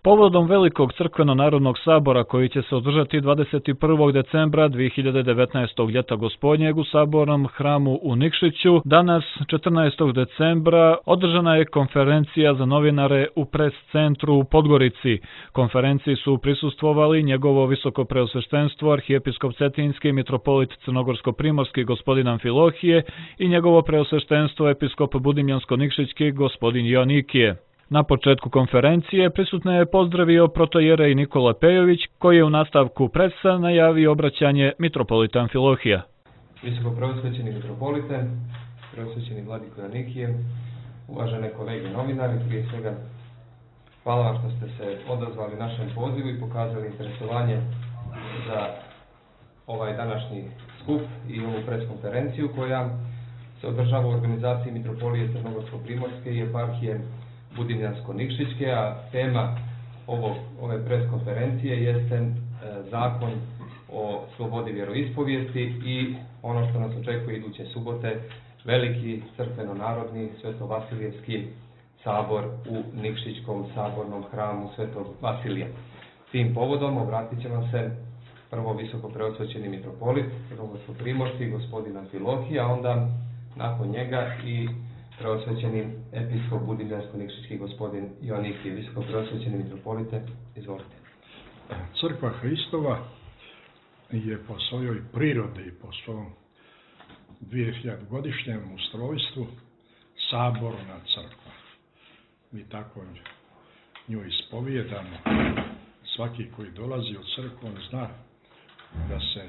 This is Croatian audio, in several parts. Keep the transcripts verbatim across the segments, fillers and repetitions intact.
Povodom velikog crkveno-narodnog sabora koji će se održati dvadeset prvog decembra dvije hiljade devetnaestog ljeta gospodnjeg u sabornom hramu u Nikšiću, danas četrnaestog decembra održana je konferencija za novinare u pres centru u Podgorici. Konferenciji su prisustvovali njegovo visokopreosveštenstvo arhijepiskop Cetinski mitropolit Crnogorsko-primorski gospodin Amfilohije i njegovo preosveštenstvo episkop Budimljansko-nikšićki gospodin Joanikije. Na početku konferencije prisutne je pozdravio protojerej Nikola Pejović, koji je u nastavku presa najavio obraćanje mitropolita Amfilohija. Visoko preosvećeni mitropolite, preosvećeni vladiko Joanikije, uvažene kolege novinari, prije svega hvala vam što ste se odazvali našem pozivu i pokazali interesovanje za ovaj današnji skup i ovu preskonferenciju koja se održava u organizaciji mitropolije Crnogorsko-primorske i eparhije Budimljansko-nikšićke, a tema ovog, ove preskonferencije jeste e, zakon o slobodi vjeroispovijesti i ono što nas očekuje iduće subote, veliki crkveno-narodni svetovasilijevski sabor u Nikšićkom sabornom hramu Svetog Vasilija. Tim povodom obratit će vam se prvo visoko preosvećeni mitropolit Crnogorsko-primorski gospodin Amfilohije, a onda nakon njega i preosvećeni episkop Budimljansko-nikšićki gospodin Joanikije. Visoko preosvećeni mitropolite, izvolite. Crkva Hristova je po svojoj prirodi i po svom dvijehiljadugodišnjem ustrojstvu saborna crkva. Mi tako nju ispovijedamo. Svaki koji dolazi u crkvu, on zna da se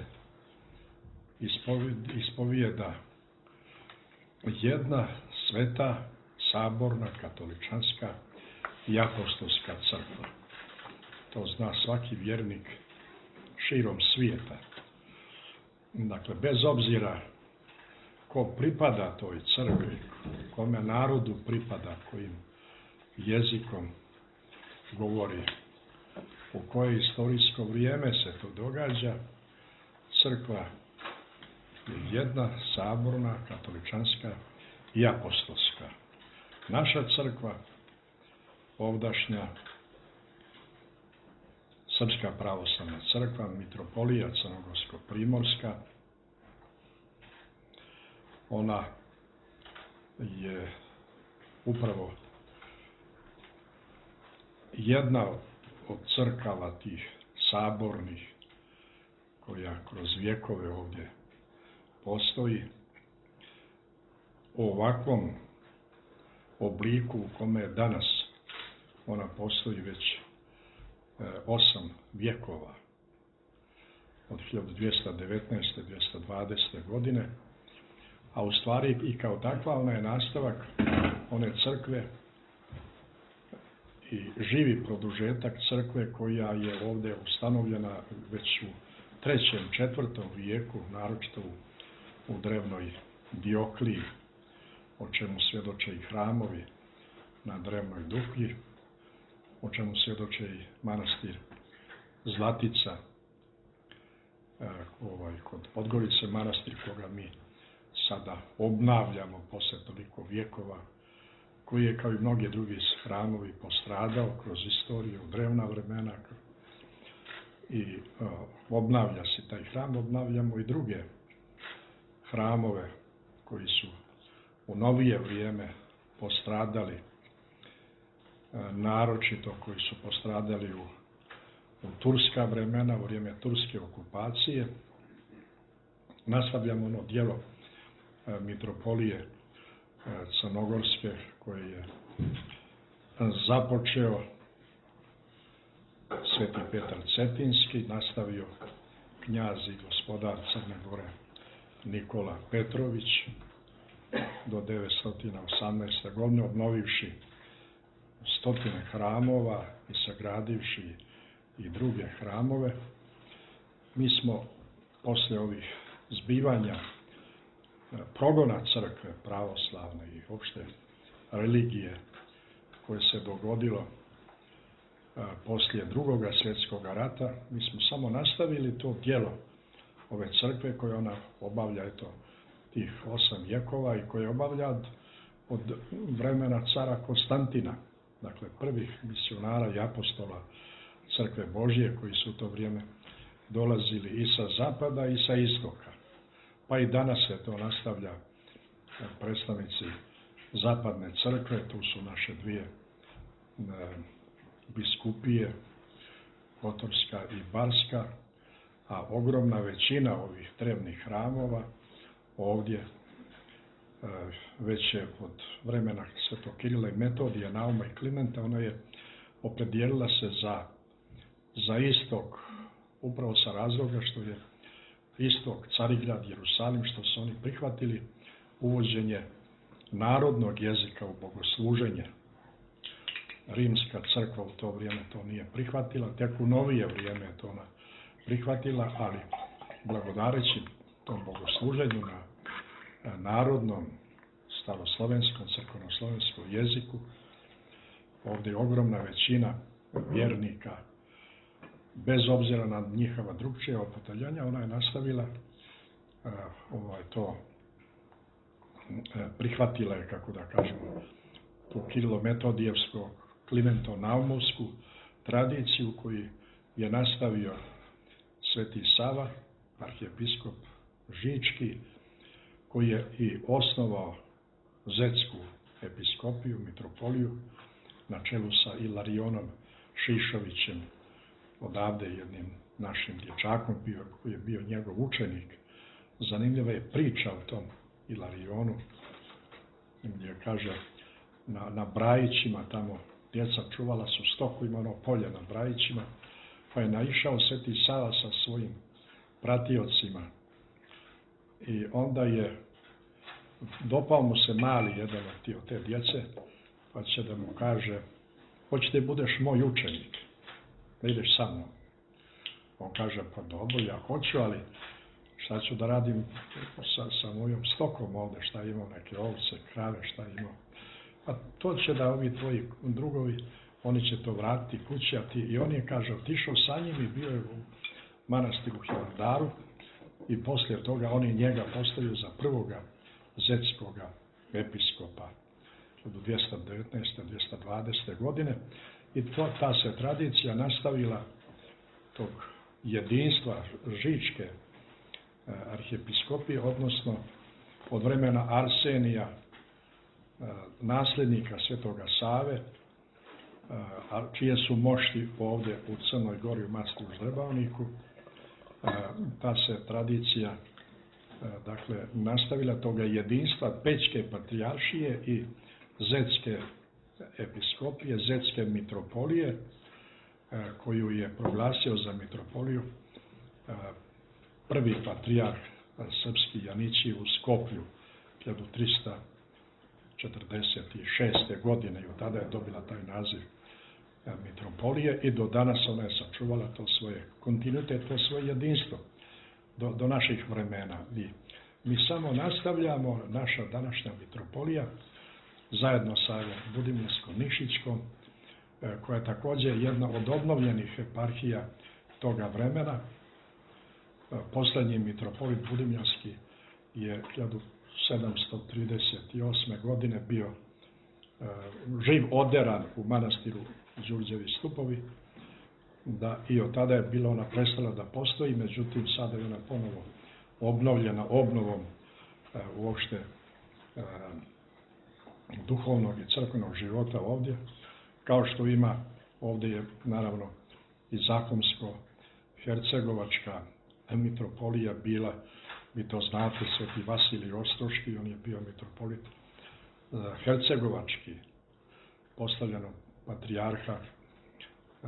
ispovijeda jedna sveta, saborna, katoličanska i apostolska crkva. To zna svaki vjernik širom svijeta. Dakle, bez obzira ko pripada toj crkvi, kome narodu pripada, kojim jezikom govori, u koje istorijsko vrijeme se to događa, crkva je jedna saborna, katoličanska i apostolska. Naša crkva, ovdašnja Srpska pravoslavna crkva, mitropolija Crnogorsko-primorska, ona je upravo jedna od crkava tih sabornih koja kroz vjekove ovdje postoji u ovakvom obliku u kome je danas. Ona postoji već e, osam vjekova, od hiljadu dvjesto devetnaeste. do dvjesto dvadesete. godine, a u stvari i kao takva ona je nastavak one crkve i živi produžetak crkve koja je ovdje ustanovljena već u trećem, četvrtom vijeku, naročito u u drevnoj Diokliji, o čemu svjedoče i hramovi na drevnoj Duklji, o čemu svjedoče i manastir Zlatica, e, ovaj, kod Podgorice, manastir koga mi sada obnavljamo posle toliko vjekova, koji je kao i mnogi drugi hramovi postradao kroz istoriju, drevna vremena, i e, obnavlja se taj hram, obnavljamo i druge hramove koji su u novije vrijeme postradali, naročito koji su postradali u, u turska vremena, u vrijeme turske okupacije. Nastavljamo ono djelo mitropolije Crnogorske koje je započeo Sveti Petar Cetinski, nastavio knjaz i gospodar Crne Gore Nikola Petrović do devetsto osamnaeste. godine, obnovivši stotine hramova i sagradivši i druge hramove. Mi smo poslije ovih zbivanja progona crkve pravoslavne i opšte religije koje se dogodilo poslije drugoga svjetskog rata, mi smo samo nastavili to djelo ove crkve koje ona obavlja eto tih osam vjekova i koje obavlja od, od vremena cara Konstantina. dakle prvih misionara i apostola Crkve Božje koji su u to vrijeme dolazili i sa zapada i sa istoka. Pa i danas se to nastavlja, predstavnici zapadne crkve, tu su naše dvije biskupije, Kotorska i Barska, a ogromna većina ovih drevnih hramova ovdje već je od vremena Svetog Kirila i Metodija, Nauma i Klimenta, ona je opredijelila se za, za istok, upravo sa razloga što je istok, Carigrad, Jerusalim, što su oni prihvatili uvođenje narodnog jezika u bogosluženje. Rimska crkva u to vrijeme to nije prihvatila, tek u novije vrijeme je to ona prihvatila, ali blagodareći tom bogosluženju na narodnom, staroslovenskom, crkvenoslovenskom jeziku, ovdje je ogromna većina vjernika, bez obzira na njihova drugčija opataljanja, ona je nastavila uh, ovaj, to uh, prihvatila je, kako da kažemo, tu Kirilo-Metodijevsku, Klimento-Naumovsku tradiciju koju je nastavio Sveti Sava, arhijepiskop Žički, koji je i osnovao Zetsku episkopiju, mitropoliju, na čelu sa Ilarionom Šišovićem, odavde jednim našim dječakom bio, koji je bio njegov učenik. Zanimljiva je priča o tom Ilarionu, gdje kaže, na, na Brajićima, tamo djeca čuvala su stoku, ima ono polje na Brajićima, pa je naišao Sveti Sava sa svojim pratiocima i onda je dopao mu se mali jedan od te djece, pa će da mu kaže, hoćete budeš moj učenik, da ideš sa mnom. On kaže, pa dobro, ja hoću, ali šta ću da radim sa, sa mojom stokom ovdje, šta imam, neke ovce, krave, šta imam. Pa to će da ovi tvoji drugovi, oni će to vratiti kući, a ti, i on je, kaže, otišao sa njim i bio je u manastiru Hilandaru i poslije toga oni njega postavio za prvoga zetskoga episkopa od dvjesto devetnaeste do dvjesto dvadesete godine i to, ta se tradicija nastavila tog jedinstva Žičke eh, arhijepiskopije, odnosno od vremena Arsenija, eh, nasljednika Svetoga Save, eh, čije su mošti ovdje u Crnoj Gori u Mastiru Ždrebavniku. Eh, ta se tradicija dakle, nastavila toga jedinstva Pećke patrijaršije i Zetske episkopije, Zetske mitropolije, koju je proglasio za mitropoliju prvi patrijarh srpski Janićijev u Skoplju hiljadu trista četrdeset šeste. godine i od tada je dobila taj naziv mitropolije i do danas ona je sačuvala to svoje kontinuitet, to svoje jedinstvo. Do, do naših vremena. I mi samo nastavljamo, naša današnja mitropolija, zajedno sa Budimljanskom Nikšićkom, koja je također jedna od obnovljenih eparhija toga vremena. Posljednji mitropolit Budimljanski je hiljadu sedamsto trideset osme. godine bio živ oderan u manastiru Đurđevi Stupovi, da i od tada je bila ona prestala da postoji, međutim sada je ona ponovo obnovljena obnovom e, uopšte e, duhovnog i crkvenog života ovdje, kao što ima ovdje je naravno i Zahumsko-Hercegovačka mitropolija bila, vi to znate, Sveti Vasilij Ostroški, on je bio mitropolit e, Hercegovački, postavljenog patrijarha e,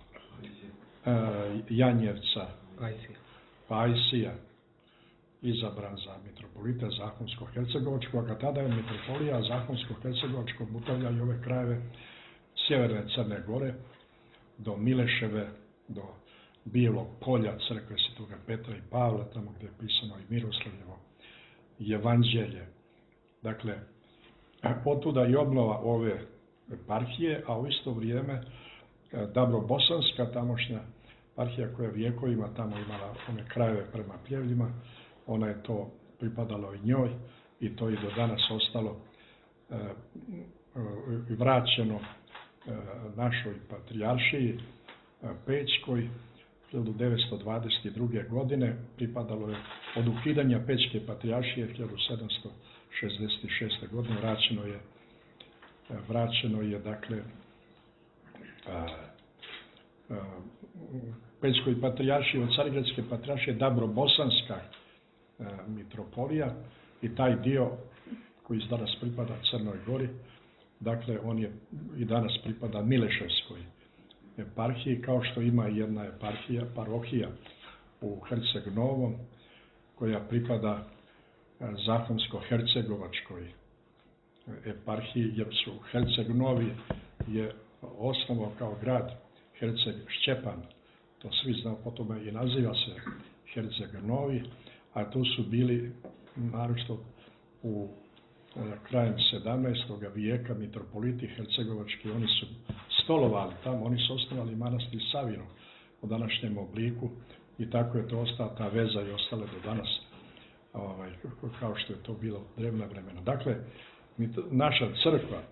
Janjevca Pajsija, izabran za mitropolita Zahumsko-Hercegovačkog, a tada je mitropolija Zahumsko-Hercegovačkog upravlja i ove krajeve sjeverne Crne Gore do Mileševe, do Bijelog polja, crkve Svetoga Petra i Pavla, tamo gdje je pisano i Miroslavljevo evanđelje. Dakle, otuda i obnova ove eparhije, a u isto vrijeme Dabrobosanska, tamošnja eparhija koja je vijekovima tamo imala one krajeve prema Pljevljima, ona je to pripadalo i njoj i to i do danas ostalo i vraćeno našoj patrijaršiji Pećkoj hiljadu devetsto dvadeset druge. godine pripadalo je od ukidanja Pećke patrijaršije hiljadu sedamsto šezdeset šeste. godine vraćeno je vraćeno je dakle a, a, Pećkoj patrijaršiji od Carigradske patrijaršije Dabrobosanska a, mitropolija i taj dio koji danas pripada Crnoj Gori, dakle on je i danas pripada Mileševskoj eparhiji, kao što ima jedna eparhija, parohija u Herceg Novom koja pripada Zahomsko-hercegovačkoj eparhiji, jer su Herceg Novi je osnovao kao grad Herceg Šćepan, to svi znamo, po tome i naziva se Herceg Novi, a tu su bili naročito u krajem sedamnaestog. vijeka mitropoliti hercegovački, oni su stolovali tamo, oni su osnovali manastir Savinu u današnjem obliku i tako je to ostala ta veza i ostale do danas, ovaj, kao što je to bilo drevna vremena. Dakle, naša crkva,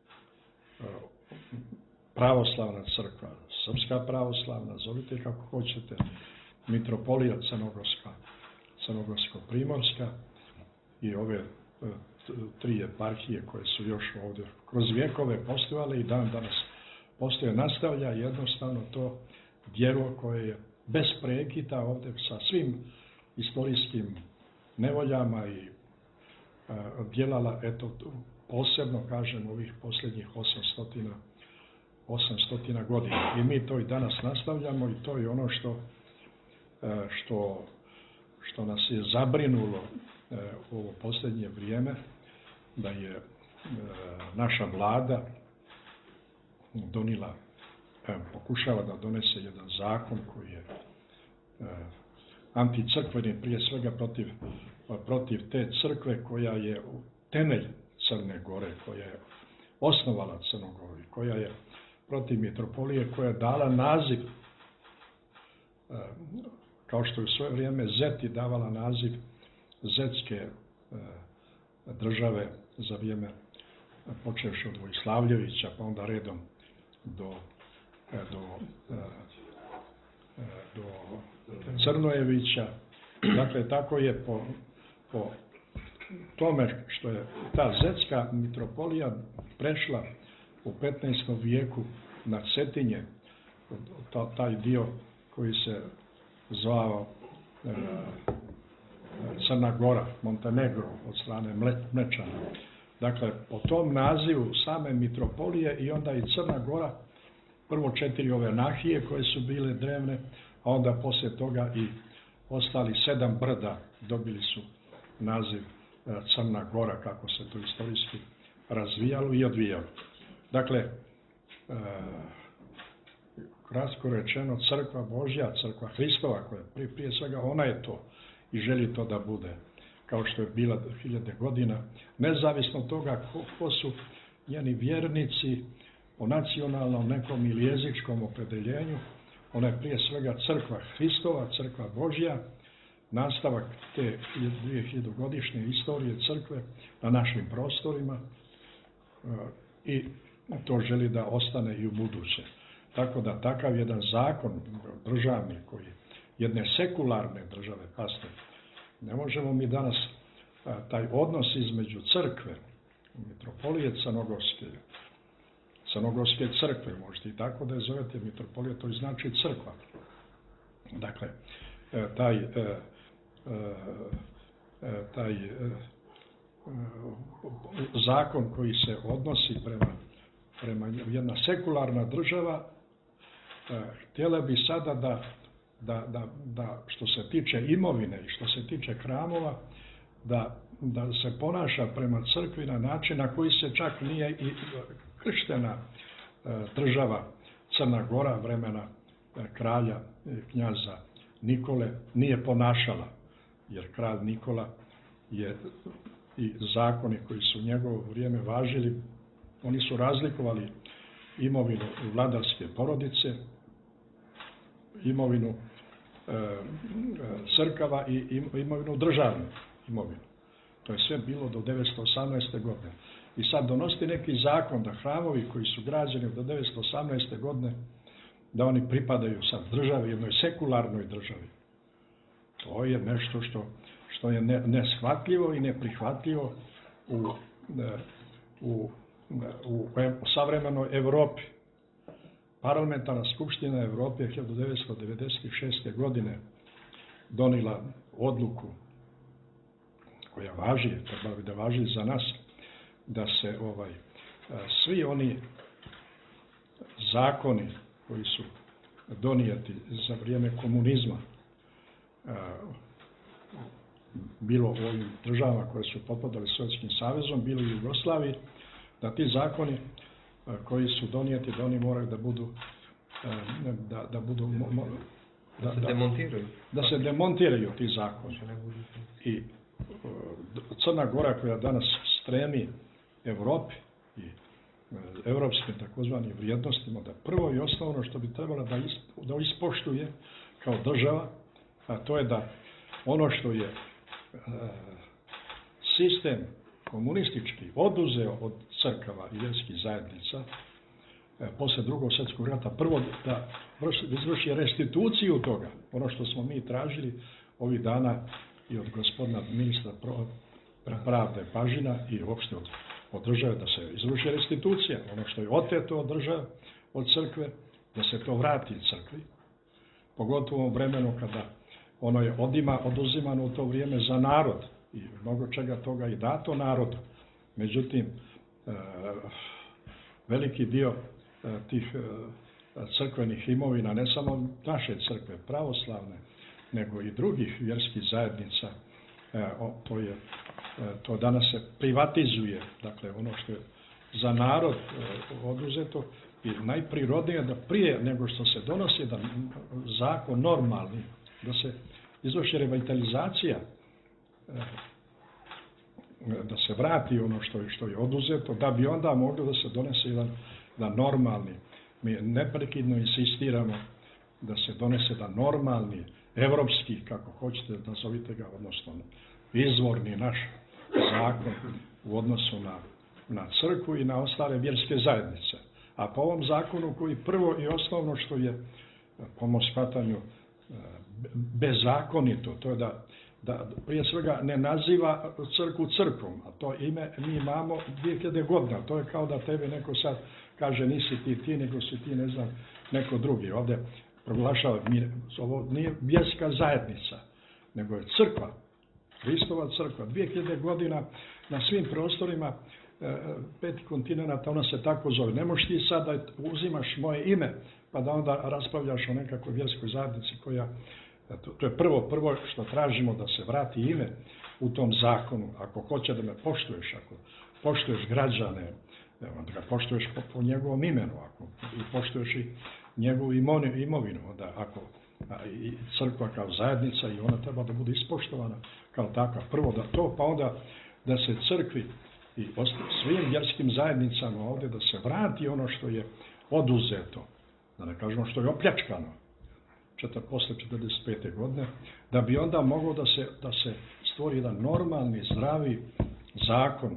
pravoslavna crkva, srpska pravoslavna, zovite kako hoćete, mitropolija Crnogorska, Crnogorsko-primorska i ove tri eparhije koje su još ovdje kroz vjekove postojale i dan danas postoje, nastavlja jednostavno to djelo koje je bez prekida ovdje sa svim historijskim nevoljama i a, djelala, eto, posebno, kažem, ovih posljednjih osamsto godina. I mi to i danas nastavljamo i to je ono što, a, što, što nas je zabrinulo u ovo posljednje vrijeme, da je e, naša vlada donila, e, pokušava da donese jedan zakon koji je e, anticrkveni, prije svega protiv, protiv te crkve koja je temelj Crne Gore, koja je osnovala Crnu Goru, koja je protiv mitropolije, koja je dala naziv, e, kao što je u svoje vrijeme Zeti davala naziv Zetske e, države za vrijeme počevši od Vojslavljevića, pa onda redom do, e, do, e, do Crnojevića. Dakle, tako je po, po tome što je ta Zetska mitropolija prešla u petnaestom vijeku na Cetinje, taj dio koji se zvao e, Crna Gora, Montenegro, od strane Mlečana. Dakle, po tom nazivu same mitropolije i onda i Crna Gora, prvo četiri ove nahije koje su bile drevne, a onda poslije toga i ostali sedam brda dobili su naziv Crna Gora, kako se to istorijski razvijalo i odvijalo. Dakle, e, kratko rečeno, crkva Božja, crkva Hristova, koja prije, prije svega ona je to i želi to da bude, kao što je bila hiljade godina, nezavisno od toga ko, ko su njeni vjernici po nacionalnom nekom ili jezičkom opredeljenju. Ona je prije svega crkva Hristova, crkva Božja, nastavak te dvije hiljade godišnje istorije crkve na našim prostorima i to želi da ostane i u buduće. Tako da takav jedan zakon državni, koji jedne sekularne države, pastor, ne možemo mi danas taj odnos između crkve, mitropolije Crnogorske, Crnogorske crkve, možete i tako da je zovete mitropolija, to i znači crkva. Dakle, taj, taj zakon koji se odnosi prema, prema jedna sekularna država, htjela bi sada da, da, da, da što se tiče imovine i što se tiče hramova, da, da se ponaša prema crkvi na način na koji se čak nije i krštena država Crna Gora vremena kralja knjaza Nikole nije ponašala, jer kralj Nikola je i zakoni koji su u njegovo vrijeme važili, oni su razlikovali imovinu vladarske porodice, imovinu e, crkava i imovinu državnu imovinu. To je sve bilo do devetsto osamnaeste. godine. I sad donositi neki zakon da hramovi koji su građeni do devetsto osamnaeste. godine, da oni pripadaju sad državi, jednoj sekularnoj državi. To je nešto što, što je ne, neshvatljivo i neprihvatljivo u, u, u, u savremenoj Evropi. Parlamentarna skupština Evrope hiljadu devetsto devedeset šeste. godine donijela odluku koja važi, treba bi da važi za nas, da se ovaj svi oni zakoni koji su donijeti za vrijeme komunizma, bilo u ovim državama koje su potpadale Sovjetskim savezom, bilo u Jugoslaviji, da ti zakoni koji su donijeti, da oni moraju da budu da, da budu da, da se demontiraju. Da se demontiraju ti zakoni. I Crna Gora koja danas stremi Evropi i evropskim takozvanim vrijednostima, da prvo i osnovno što bi trebalo da, isp, da ispoštuje kao država, a to je da ono što je e, sistem komunistički oduzeo od crkava i vjerskih zajednica e, posle drugog svjetskog rata, prvo da izvrši restituciju toga, ono što smo mi tražili ovih dana i od gospodina ministra pravde Pažina i uopšte od, od države, da se izvrši restitucija, ono što je oteto od države, od crkve, da se to vrati crkvi, pogotovo u vremenu kada ono je odima, oduzimano u to vrijeme za narod i mnogo čega toga i dato narodu. Međutim, e, veliki dio e, tih e, crkvenih imovina, ne samo naše crkve, pravoslavne, nego i drugih vjerskih zajednica, e, o, to, je, e, to danas se privatizuje, dakle ono što je za narod e, oduzeto i najprirodnije da prije nego što se donosi da zakon normalni, da se izvrši revitalizacija, da se vrati ono što je, što je oduzeto, da bi onda moglo da se donese jedan, jedan normalni. Mi neprekidno insistiramo da se donese jedan normalni, evropski, kako hoćete da nazovite ga, odnosno izvorni naš zakon u odnosu na, na crkvu i na ostale vjerske zajednice. A po ovom zakonu koji prvo i osnovno što je po mom shvatanju bezakonito, to je da, da prije svega ne naziva crkvu crkvom, a to ime mi imamo dvije hiljade godina, to je kao da tebe neko sad kaže nisi ti ti, nego si ti, ne znam, neko drugi. Ovdje proglašava, ovo nije vjerska zajednica, nego je crkva, Hristova crkva, dvije hiljade godina na svim prostorima pet kontinenta, ona se tako zove. Ne možeš ti sad da uzimaš moje ime, pa da onda raspravljaš o nekakvoj vjerskoj zajednici koja, to, to je prvo, prvo što tražimo da se vrati ime u tom zakonu. Ako hoće da me poštuješ, ako poštuješ građane, onda ga poštuješ po, po njegovom imenu, ako i poštuješ i njegovu imovinu, onda ako a, i crkva kao zajednica i ona treba da bude ispoštovana kao takva. Prvo da to, pa onda da se crkvi i svim vjerskim zajednicama ovdje da se vrati ono što je oduzeto, da ne kažemo što je opljačkano posle četrdeset pete. godine, da bi onda moglo da se, da se stvori jedan normalni, zdravi zakon,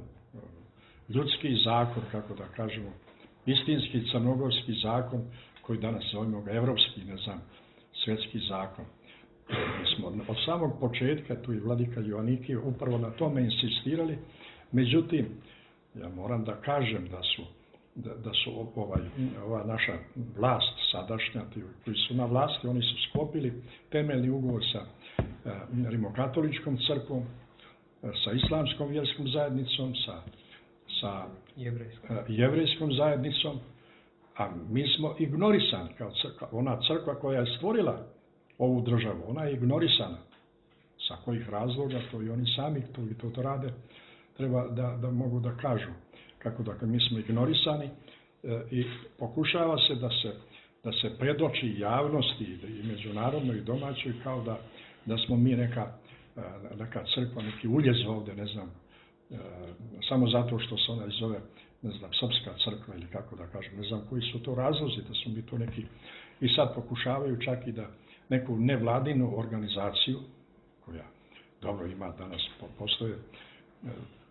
ljudski zakon, kako da kažemo, istinski crnogorski zakon, koji danas zovemo ga evropski, ne znam, svjetski zakon. Mi smo od samog početka, tu i vladika Joanikije, upravo na tome insistirali. Međutim, ja moram da kažem da su, da, da su ovaj, ova naša vlast sadašnja, ti koji su na vlasti, oni su sklopili temeljni ugovor sa eh, rimokatoličkom crkvom, eh, sa islamskom vjerskom zajednicom, sa, sa jevrejskom. Eh, jevrejskom zajednicom, a mi smo ignorisani kao crkva. Ona crkva koja je stvorila ovu državu, ona je ignorisana. Sa kojih razloga, to i oni sami to, i to, to rade, treba da, da mogu da kažu kako da mi smo ignorisani e, i pokušava se da se da se predoči javnosti i međunarodnoj i domaćoj kao da, da smo mi neka, neka crkva, neki uljez ovdje, ne znam, e, samo zato što se ona zove, ne znam, srpska crkva ili kako da kažem, ne znam koji su to razlozi, da su mi to neki, i sad pokušavaju čak i da neku nevladinu organizaciju, koja dobro ima danas, postoje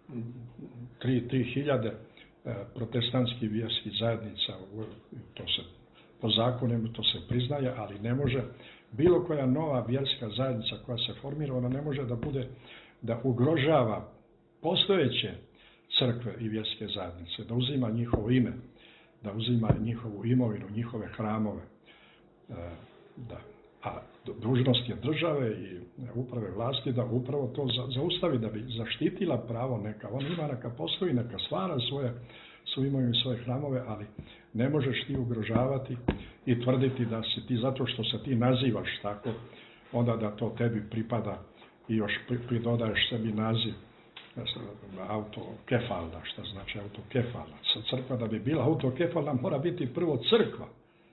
tri, tri hiljade protestantskih vjerskih zajednica, to se po zakonima to se priznaje, ali ne može bilo koja nova vjerska zajednica koja se formira, ona ne može da bude, da ugrožava postojeće crkve i vjerske zajednice, da uzima njihovo ime, da uzima njihovu imovinu, njihove hramove. Da. A dužnost je države i uprave vlasti da upravo to zaustavi, da bi zaštitila pravo neka. On ima, neka postoji, neka stvara svoje, svoju imovinu i svoje hramove, ali ne možeš ti ugrožavati i tvrditi da si ti, zato što se ti nazivaš tako, onda da to tebi pripada i još pridodaješ sebi naziv autokefalna, šta znači autokefalna. Crkva da bi bila autokefalna mora biti prvo crkva.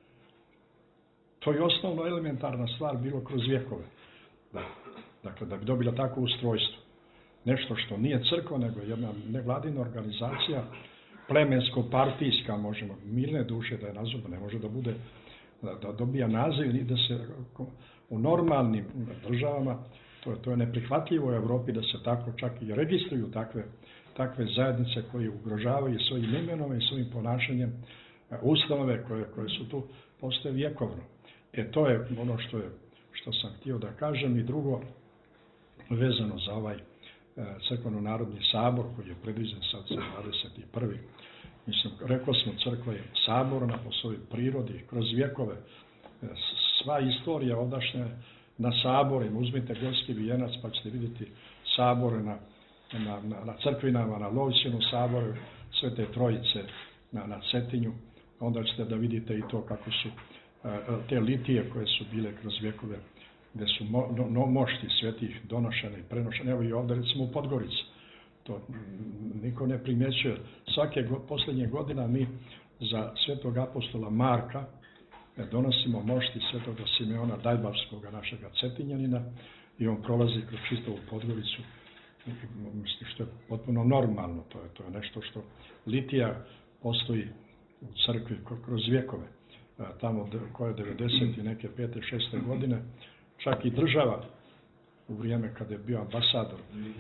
To je osnovno elementarna stvar bilo kroz vjekove. Da. Dakle, da bi dobila takvo ustrojstvo. Nešto što nije crkva, nego jedna nevladina organizacija, plemensko-partijska, možemo, mirne duše da je nazove, ne može da bude, da, da dobija naziv i da se u normalnim državama, to je, to je neprihvatljivo u Evropi da se tako čak i registruju takve, takve zajednice koje ugrožavaju svojim imenom i svojim ponašanjem ustanove koje, koje su tu postoje vjekovno. E to je ono što, je, što sam htio da kažem. I drugo, vezano za ovaj e, crkveno-narodni sabor koji je predviđen sad za dvadeset prvi Mislim, rekao smo, crkva je saborna po svojoj prirodi, kroz vjekove. E, sva istorija odašnja na saborima. Uzmite Gorski vijenac pa ćete vidjeti sabore na, na, na, na crkvinama, na Lovćinu saboru, Svete Trojice na, na Cetinju. Onda ćete da vidite i to kako su te litije koje su bile kroz vjekove, gdje su mo, no, mošti svetih donošene i prenošene. Evo i ovdje recimo u Podgorici. To niko ne primjećuje. Svake go, posljednje godina mi za svetog apostola Marka donosimo mošti svetoga Simeona Dajbavskoga, našega Cetinjanina, i on prolazi kroz čistovu Podgoricu. Mislim što je potpuno normalno. To je, to je nešto što litija postoji u crkvi kroz vjekove. Tamo koje devedeset i neke pete, šeste godine, čak i država u vrijeme kada je bio ambasador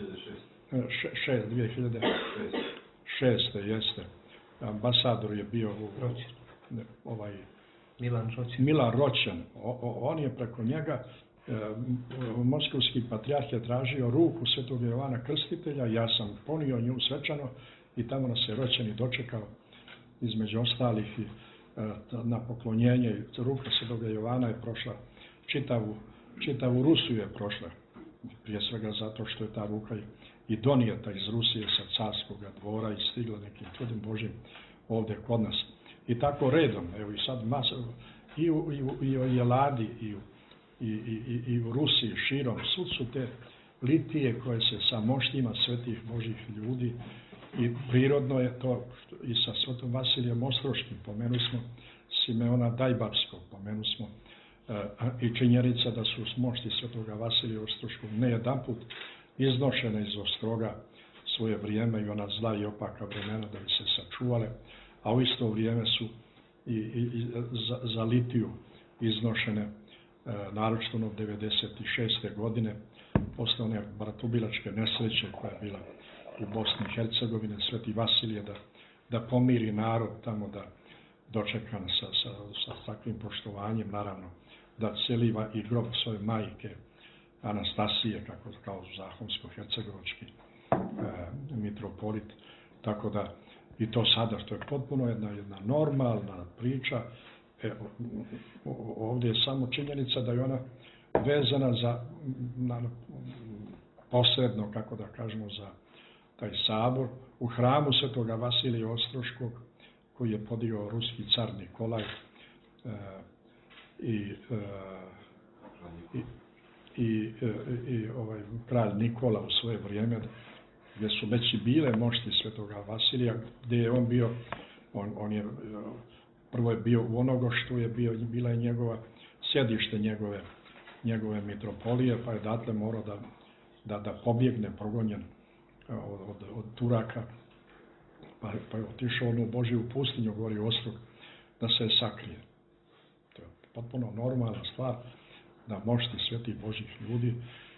dvije hiljade šeste jeste, ambasador je bio u, ne, ovaj Milan Roćen. Milan Roćen. O, o, on je preko njega e, moskovski patrijarh je tražio ruku svetog Jovana Krstitelja, ja sam ponio nju svečano i tamo nas je Roćen i dočekao između ostalih i na poklonjenje. Ruka svetoga Jovana je prošla čitavu, čitavu Rusiju je prošla, prije svega zato što je ta ruka i donijeta iz Rusije sa carskog dvora i stigla nekim čudim Božim ovdje kod nas. I tako redom, evo i sad masa, i u, i u, i u Jeladi, i u, i, i, i u Rusiji, širom, svud su te litije koje se sa moštima svetih Božih ljudi. I prirodno je to i sa svetom Vasilijem Ostroškim, pomenu smo Simeona Dajbavskog, pomenu smo e, i činjenica da su mošti svetoga Vasilija Ostroškog ne jedanput iznošene iz Ostroga svoje vrijeme i ona zla i opaka vremena da bi se sačuvale, a u isto vrijeme su i, i, i za, za litiju iznošene e, naročito od devedeset šeste godine posle one bratubilačke nesreće koja je bila u Bosni i Hercegovini, Sveti Vasilije da, da pomiri narod tamo, da dočekan sa, sa, sa takvim poštovanjem, naravno, da celiva i grob svoje majke Anastasije, kako kao zahomsko-hercegovački e, mitropolit, tako da i to sada, što je potpuno jedna, jedna normalna priča. E, ovdje je samo činjenica da je ona vezana za, na, posredno, kako da kažemo, za taj sabor u hramu svetoga Vasilija Ostroškog koji je podigao ruski car Nikolaj e, i, e, i, i, e, i ovaj kralj Nikola u svoje vrijeme, gdje su već i bile mošti svetoga Vasilija, gdje je on bio, on, on je prvo je bio u onogo što je bio, bila je njegova sjedište njegove, njegove mitropolije, pa je datle morao da, da, da pobjegne progonjen Od, od, od Turaka, pa, pa je otišao ono u Božju pustinju, gori Ostrog, da se sakrije. To je potpuno normalna stvar da mošti svetih Božjih ljudi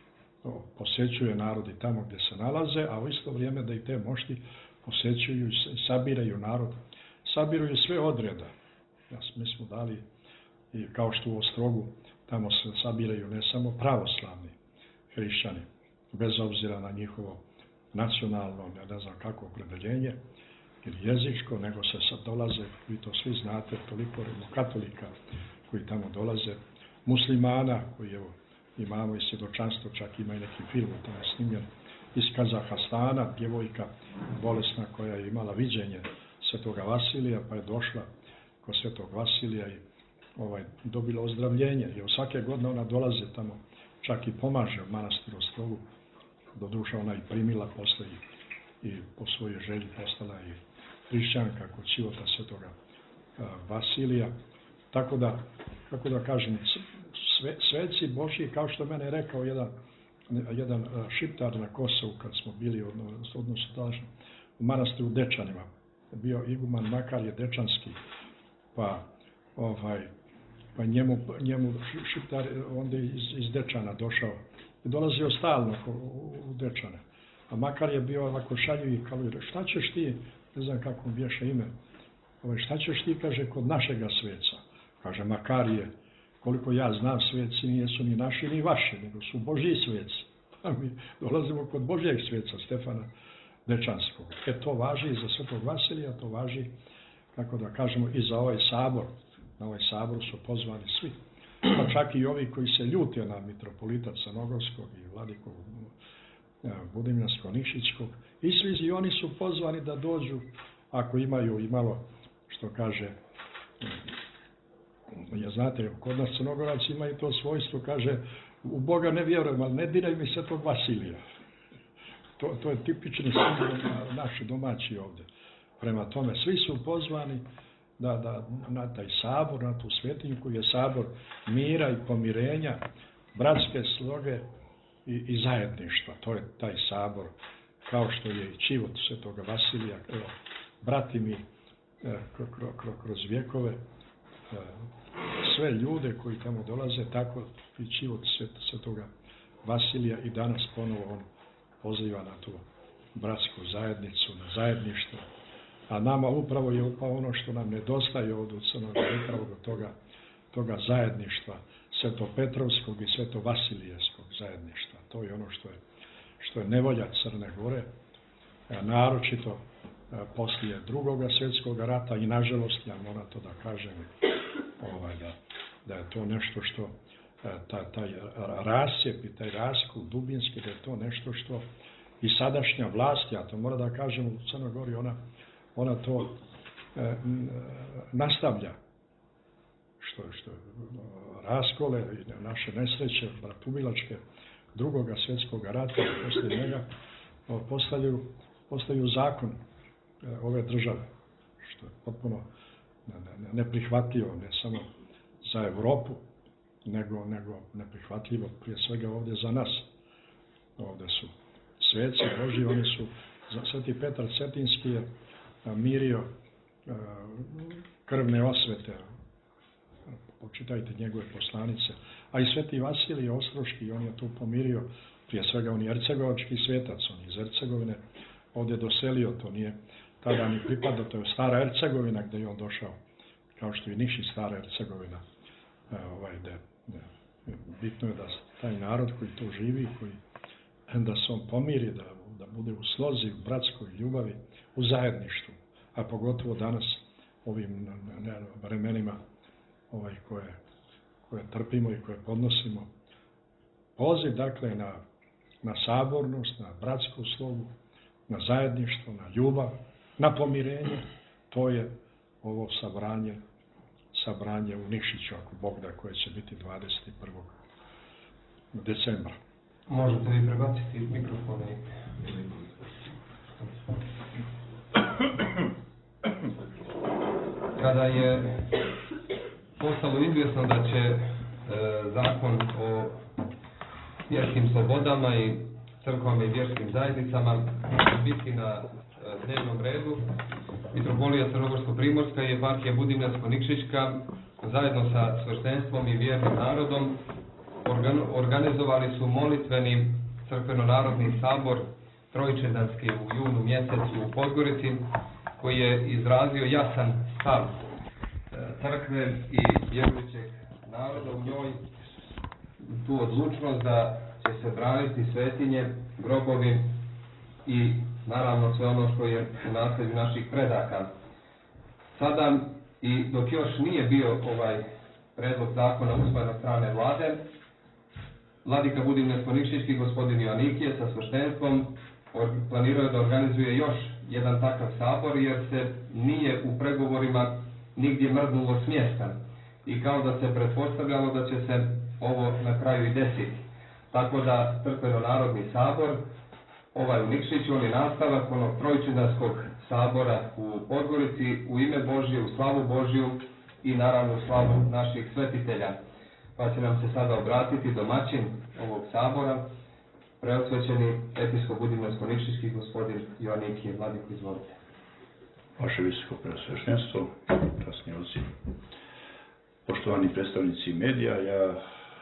posjećuje narod i tamo gdje se nalaze, a u isto vrijeme da i te mošti posjećuju i sabiraju narod, sabiraju sve odreda. Mi smo dali, i kao što u Ostrogu, tamo se sabiraju ne samo pravoslavni hrišćani, bez obzira na njihovo nacionalno, ne znam kako opredeljenje ili jezičko, nego se sad dolaze, vi to svi znate, toliko katolika koji tamo dolaze, muslimana koji evo imamo i svjedočanstvo, čak ima i neki film tamo snimljen, iz Kazahstana, djevojka bolesna koja je imala viđenje Svetoga Vasilija, pa je došla kod Svetog Vasilija i ovaj, dobila ozdravljenje. I svake godine ona dolaze tamo, čak i pomaže u manastiru Ostrogu. Doduša ona i primila posle i, i po svojoj želji postala i hrišćanka kod života Svetoga a, Vasilija. Tako da, kako da kažem, sve, sveci Božji, kao što mene je rekao jedan, jedan šiptar na Kosovu kad smo bili odnosno u manastiru Dečanima, bio iguman Makarije Dečanski, pa ovaj pa njemu, njemu šiptar onda iz, iz Dečana došao i dolazio stalno u, u Dečane, a Makar je bio ovako šaljiv i kao, šta ćeš ti, ne znam kako mu bješe ime, ovaj, šta ćeš ti, kaže, kod našega sveca, kaže Makarije, koliko ja znam, sveci nisu ni naši ni vaši, nego su Božji sveci, a mi dolazimo kod Božjeg sveca, Stefana Dečanskog. E to važi i za Svetog Vasilija, to važi, kako da kažemo, i za ovaj sabor. Na ovaj sabor su pozvani svi. Pa čak i ovi koji se ljute na mitropolita Crnogorskog i vladiku Budimljansko-Nišićkog. I svi i oni su pozvani da dođu, ako imaju i malo, što kaže, ja znate, kod nas Crnogorac imaju to svojstvo, kaže, u Boga ne vjerujem, ali ne diraj mi Svetog Vasilija. To, to je tipični simbol naši domaći ovdje. Prema tome, svi su pozvani da, da, na taj sabor, na tu svetinju koji je sabor mira i pomirenja, bratske sloge i, i zajedništva. To je taj sabor, kao što je i čivot Svetoga Vasilija. Evo, brati mi kro, kro, kro, kroz vjekove, sve ljude koji tamo dolaze, tako i čivot Svetoga Vasilija i danas ponovo on poziva na tu bratsku zajednicu, na zajedništvo. A nama upravo je upravo ono što nam nedostaje ovdje u Crnoj Gori, upravo do toga, toga zajedništva, Svetopetrovskog i Svetovasilijevskog zajedništva. To je ono što je, što je nevolja Crne Gore, a naročito a, poslije drugoga svjetskog rata i nažalost, ja moram to da kažem, ovaj, da, da je to nešto što, a, taj, taj rasjep i taj raskol dubinski, da je to nešto što i sadašnja vlast, ja to moram da kažem, u Crnoj Gori, ona ona to e, nastavlja, što, što raskole i naše nesreće, bratubilačke drugoga svjetskog rata, poslije njega postavljaju, postavljaju zakon e, ove države, što je potpuno neprihvatljivo, ne samo za Europu, nego, nego neprihvatljivo prije svega ovdje za nas. Ovdje su sveci Božji, oni su, Sveti Petar Cetinski je mirio krvne osvete, počitajte njegove poslanice, a i Sveti Vasilij Ostroški, on je tu pomirio, prije svega on je ercegovački svetac, on je iz Ercegovine ovdje doselio, to nije tada ni pripada, to je stara Ercegovina gdje je on došao, kao što i Niš stara Ercegovina, ovaj, de, de, bitno je da taj narod koji tu živi, koji, da se on pomiri, da, da bude u slozi, u bratskoj ljubavi, u zajedništvu, a pogotovo danas ovim vremenima ovaj, koje, koje trpimo i koje podnosimo. Poziv dakle na, na sabornost, na bratsku slogu, na zajedništvo, na ljubav, na pomirenje, to je ovo sabranje, sabranje u Nišiću, ako Bog da, koje će biti dvadeset prvog decembra. Možete vi prebaciti mikrofone. Kada je postalo izvjesno da će e, zakon o vjerskim slobodama i crkvama i vjerskim zajednicama biti na e, dnevnom redu, Mitropolija Crnogorsko-Primorska i Eparhija Budimljansko-Nikšićka zajedno sa sveštenstvom i vjernim narodom organ, organizovali su molitveni Crkveno-narodni sabor trojičedanski u junu mjesecu u Podgorici, koji je izrazio jasan stav crkve i vjerujućeg naroda u njoj, tu odlučnost da će se braniti svetinje, grobovi i naravno sve ono što je u nasljeđu naših predaka. Sada, i dok još nije bio ovaj predlog zakona usvojen od strane vlade, vladika Budimir Nikšićki, gospodin Joannikije sa sveštenstvom planirao je da organizuje još jedan takav sabor, jer se nije u pregovorima nigdje mrdnulo s mjesta i kao da se pretpostavljalo da će se ovo na kraju i desiti. Tako da Crkveno-narodni sabor, ovaj u Nikšiću, on je nastavak onog trojičedanskog sabora u Podgorici u ime Božje, u slavu Božju i naravno u slavu naših svetitelja. Pa će nam se sada obratiti domaćin ovog sabora, preosvećeni episkop Budimirsko-Nikšićki gospodin Joannikije. Vladiko, izvolite. Vaše visoko preosveštenstvo, časni oci, poštovani predstavnici medija, ja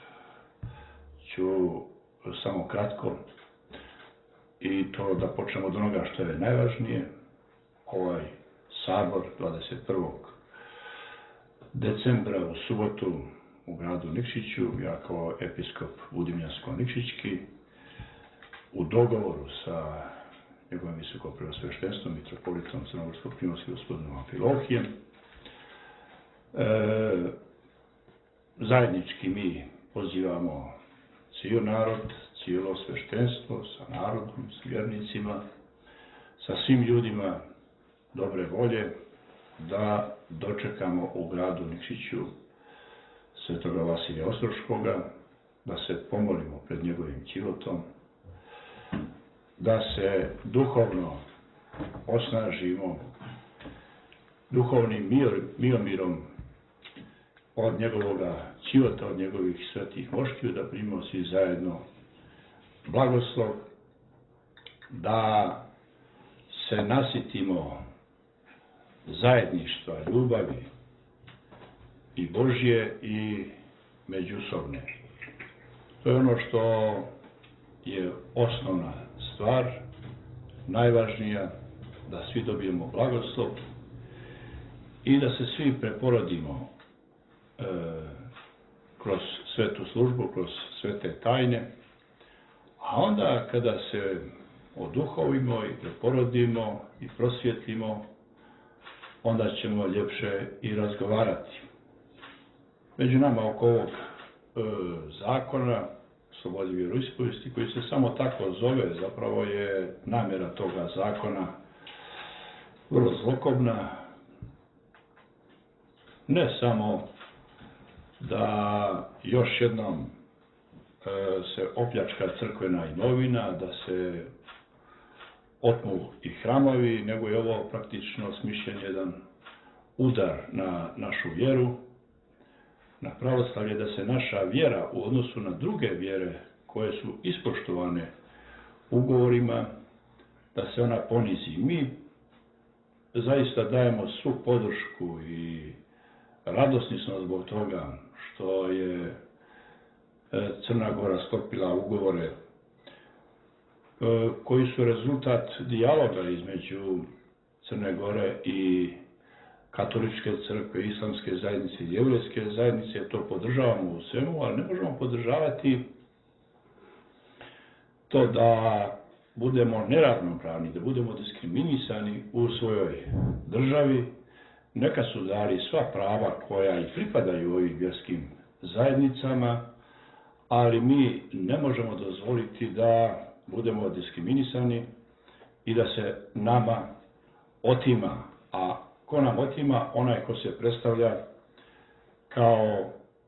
ću samo kratko i to da počnemo od onoga što je najvažnije. Ovaj sabor dvadeset prvog decembra u subotu u gradu Nikšiću, ja kao episkop Budimirsko-Nikšićki, u dogovoru sa njegovim visoko preosveštenstvom, mitropolitom Crnogorsko-primorskim gospodinom Amfilohijem, e, zajednički mi pozivamo cijel narod, cijelo sveštenstvo sa narodom, s vjernicima, sa svim ljudima dobre volje da dočekamo u gradu Nikšiću svetoga Vasilija Ostroškoga, da se pomolimo pred njegovim ćivotom, da se duhovno osnažimo duhovnim mir, miromirom od njegovoga ćivota, od njegovih svetih moštiju, da primimo svi zajedno blagoslov, da se nasitimo zajedništva, ljubavi i Božje i međusobne. To je ono što je osnovna stvar, najvažnija, da svi dobijemo blagoslov i da se svi preporodimo e, kroz svetu službu, kroz svete tajne, a onda kada se oduhovimo i preporodimo i prosvjetlimo, onda ćemo ljepše i razgovarati. Među nama oko ovog e, zakona slobodi vjeroispovijesti, koji se samo tako zove, zapravo je namjera toga zakona vrlo zlokobna. Ne samo da još jednom e, se opljačka crkvena imovina, da se otmu i hramovi, nego je ovo praktično smišljen jedan udar na našu vjeru, na pravoslavlje, da se naša vjera u odnosu na druge vjere koje su ispoštovane ugovorima, da se ona ponizi. Mi zaista dajemo svu podršku i radosni smo zbog toga što je Crna Gora sklopila ugovore koji su rezultat dijaloga između Crne Gore i katoličke crkve, islamske zajednice i jevrejske zajednice. To podržavamo u svemu, ali ne možemo podržavati to da budemo neravnopravni, da budemo diskriminisani u svojoj državi. Neka su dali sva prava koja i pripadaju ovim vjerskim zajednicama, ali mi ne možemo dozvoliti da budemo diskriminisani i da se nama otima. A ko nam otima? Onaj ko se predstavlja kao e,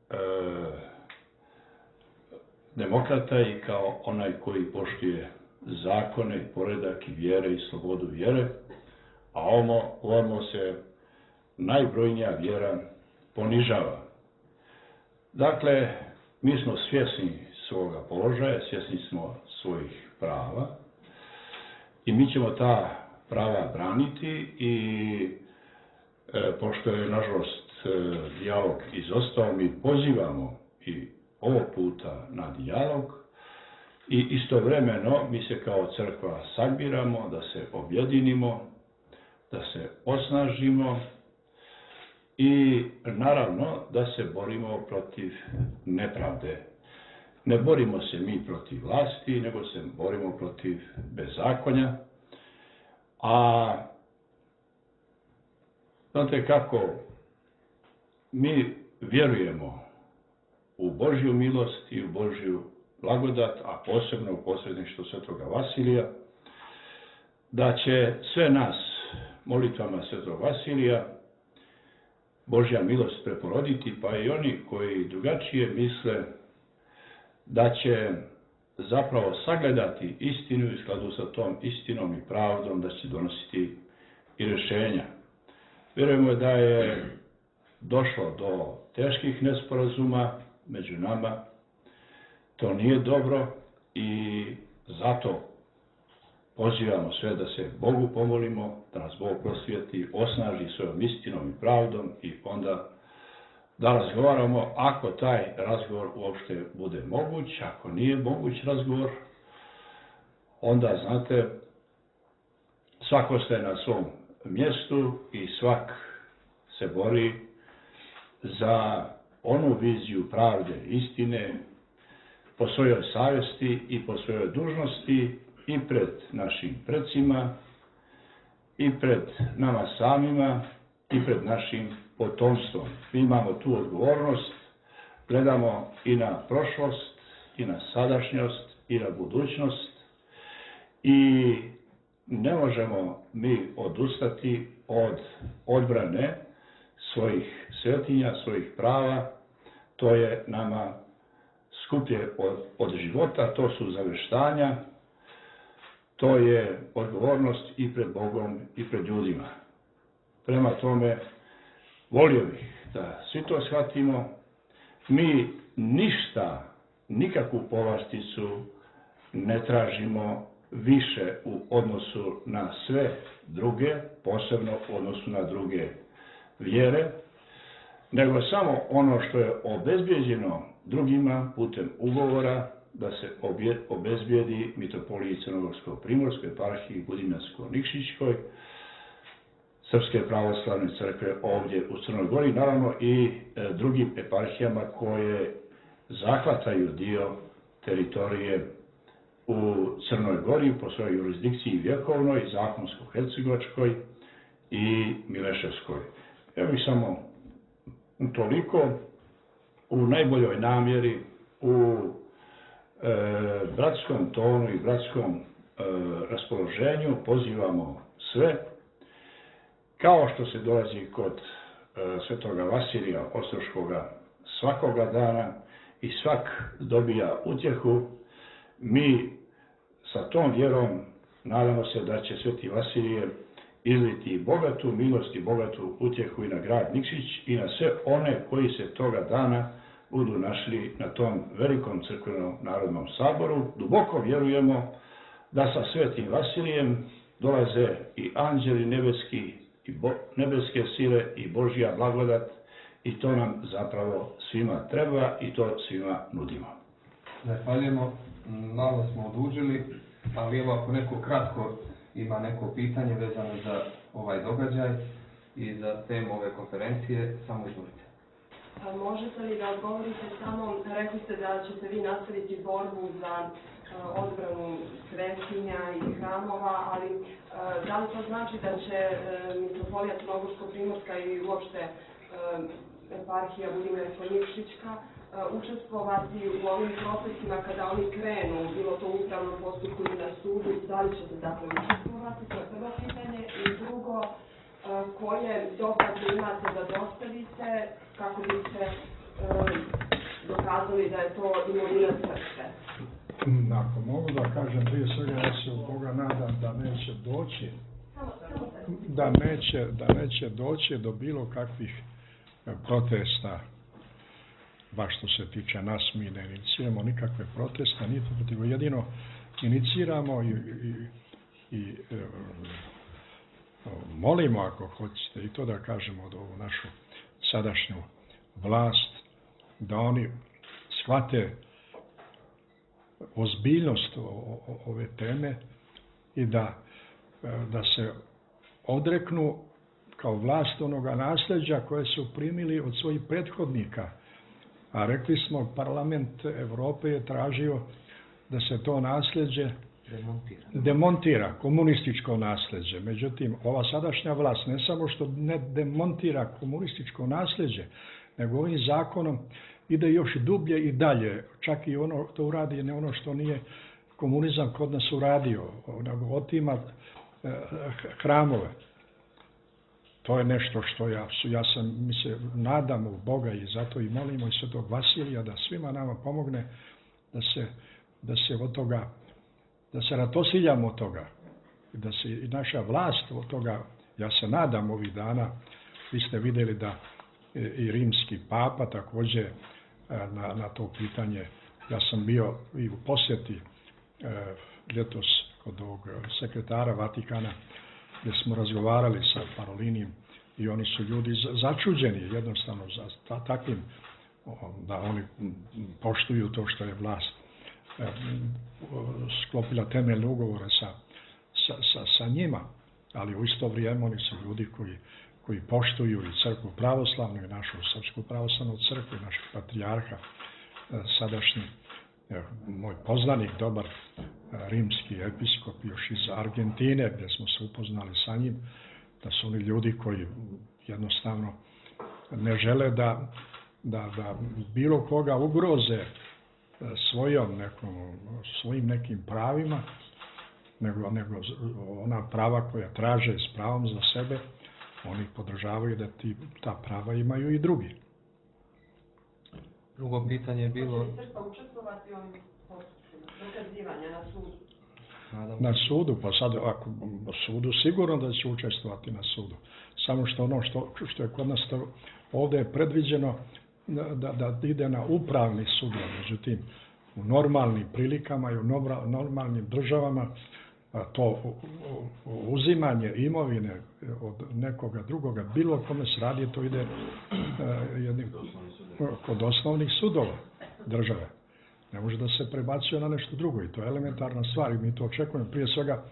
demokrata i kao onaj koji poštuje zakone i poredak i vjere i slobodu vjere, a ovo, ovo se najbrojnija vjera ponižava. Dakle, mi smo svjesni svoga položaja, svjesni smo svojih prava i mi ćemo ta prava braniti i e, pošto je nažalost e, dijalog izostao, mi pozivamo i ovog puta na dijalog i istovremeno mi se kao crkva sabiramo, da se objedinimo, da se osnažimo i naravno da se borimo protiv nepravde. Ne borimo se mi protiv vlasti, nego se borimo protiv bezakonja. A znate kako, mi vjerujemo u Božju milost i u Božju blagodat, a posebno u posredništvo svetoga Vasilija, da će sve nas molitvama svetog Vasilija Božja milost preporoditi, pa i oni koji drugačije misle da će zapravo sagledati istinu i u skladu sa tom istinom i pravdom da će donositi i rješenja. Vjerujemo da je došlo do teških nesporazuma među nama. To nije dobro i zato pozivamo sve da se Bogu pomolimo, da nas Bog prosvjeti, osnaži svojom istinom i pravdom i onda da razgovaramo ako taj razgovor uopšte bude moguć. Ako nije moguć razgovor, onda, znate, svako staje na svom mjestu i svak se bori za onu viziju pravde, istine, po svojoj savjesti i po svojoj dužnosti i pred našim precima i pred nama samima i pred našim potomstvom. Mi imamo tu odgovornost, gledamo i na prošlost, i na sadašnjost, i na budućnost i ne možemo mi odustati od odbrane svojih svetinja, svojih prava. To je nama skuplje od, od života, to su zaveštanja, to je odgovornost i pred Bogom i pred ljudima. Prema tome, volio bih da svi to shvatimo. Mi ništa, nikakvu povlasticu ne tražimo više u odnosu na sve druge, posebno u odnosu na druge vjere, nego samo ono što je obezbijeđeno drugima putem ugovora da se obezbijedi Mitropoliji Crnogorsko-Primorskoj eparhiji Budimljansko-Nikšićkoj Srpske pravoslavne crkve ovdje u Crnoj Gori, naravno i e, drugim eparhijama koje zahvataju dio teritorije u Crnoj Gori po svojoj jurisdikciji vjekovnoj, zakonsko-hercegovačkoj i mileševskoj. Evo bih samo toliko u najboljoj namjeri, u e, bratskom tonu i bratskom e, raspoloženju pozivamo sve, kao što se dolazi kod e, svetoga Vasilija Ostroškoga svakoga dana i svak dobija utjehu, mi sa tom vjerom nadamo se da će sveti Vasilije izliti bogatu milost i bogatu utjehu i na grad Nikšić i na sve one koji se toga dana budu našli na tom velikom crkvenom narodnom saboru. Duboko vjerujemo da sa svetim Vasilijem dolaze i anđeli nebeski, i bo, nebeske sile i Božja blagodat i to nam zapravo svima treba i to svima nudimo. Zahvaljujemo, malo smo odužili, ali evo ako neko kratko ima neko pitanje vezano za ovaj događaj i za temu ove konferencije, samo izvolite. Možete li da odgovorite samo, rekli ste da ćete vi nastaviti borbu za uh, odbranu svetinja i hramova, ali uh, da li to znači da će uh, Mitropolija Crnogorsko-Primorska i uopšte uh, eparhija Budimljansko-Nikšićka uh, učestvovati u ovim procesima kada oni krenu, bilo to u upravnom postupku ili na sudu, da li ćete dakle učestvovati, to je prvo pitanje, i drugo, koje dokaze imate da dostavite kako biste um, dokazali da je to imovina crkve? Ako mogu da kažem, prije svega ja se u Boga nadam da neće doći da neće, da neće doći do bilo kakvih protesta, baš što se tiče nas, mi ne iniciramo nikakve protesta, niti protiv, jedino iniciramo i, i, i molimo, ako hoćete, i to da kažemo od ovu našu sadašnju vlast, da oni shvate ozbiljnost ove teme i da, da se odreknu kao vlast onoga nasljeđa koje su primili od svojih prethodnika. A rekli smo, Parlament Evrope je tražio da se to nasljeđe demontira, demontira komunističko nasljeđe. Međutim, ova sadašnja vlast ne samo što ne demontira komunističko nasljeđe, nego ovim zakonom ide još dublje i dalje. Čak i ono to uradi ne ono što nije komunizam kod nas uradio, nego otima hramove. To je nešto što ja, ja sam, mi se nadamo u Boga i zato i molimo i Svetog Vasilija da svima nama pomogne da se, da se od toga, da se ratosiljamo od toga, da se i naša vlast od toga, ja se nadam ovih dana, vi ste vidjeli da i rimski papa također na, na to pitanje, ja sam bio i u posjeti ljetos kod ovog sekretara Vatikana, gdje smo razgovarali sa Parolinijem i oni su ljudi začuđeni jednostavno za takvim, da oni poštuju to što je vlast sklopila temeljne ugovore sa, sa, sa, sa njima, ali u isto vrijeme oni su ljudi koji, koji poštuju i crkvu pravoslavnu i našu srpsku pravoslavnu crkvu i našeg patrijarha, sadašnji moj poznanik, dobar rimski episkop još iz Argentine, gdje smo se upoznali sa njim, da su oni ljudi koji jednostavno ne žele da, da, da bilo koga ugroze svojom nekom, svojim nekim pravima, nego, nego ona prava koja traže s pravom za sebe, oni podržavaju da ti, ta prava imaju i drugi. Drugo pitanje je bilo... Crkva učestvovati ovim postupcima, dokazivanja na sudu? Na sudu, pa sad ako na sudu sigurno da će učestvovati na sudu. Samo što ono što, što je kod nas to, ovdje je predviđeno da, da ide na upravni sud, međutim u normalnim prilikama i u normalnim državama to uzimanje imovine od nekoga drugoga, bilo kome se radi, to ide jednim, kod osnovnih sudova države. Ne može da se prebacuje na nešto drugo i to je elementarna stvar i mi to očekujemo. Prije svega,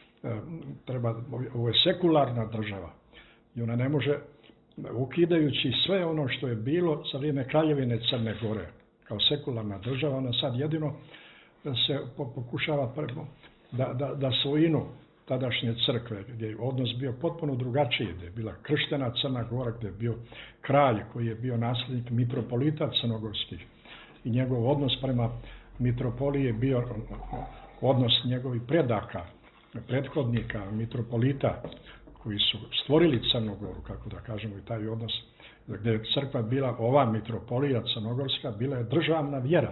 treba, ovo je sekularna država i ona ne može, ukidajući sve ono što je bilo za vrijeme Kraljevine Crne Gore, kao sekularna država, ona sad jedino se pokušava da, da, da svojinu tadašnje crkve, gdje je odnos bio potpuno drugačiji, gdje je bila krštena Crna Gora, gdje je bio kralj koji je bio nasljednik mitropolita crnogorskih i njegov odnos prema mitropoliji je bio odnos njegovih predaka, prethodnika, mitropolita koji su stvorili Crnu Goru, kako da kažemo, i taj odnos gdje je crkva bila, ova mitropolija crnogorska, bila je državna vjera.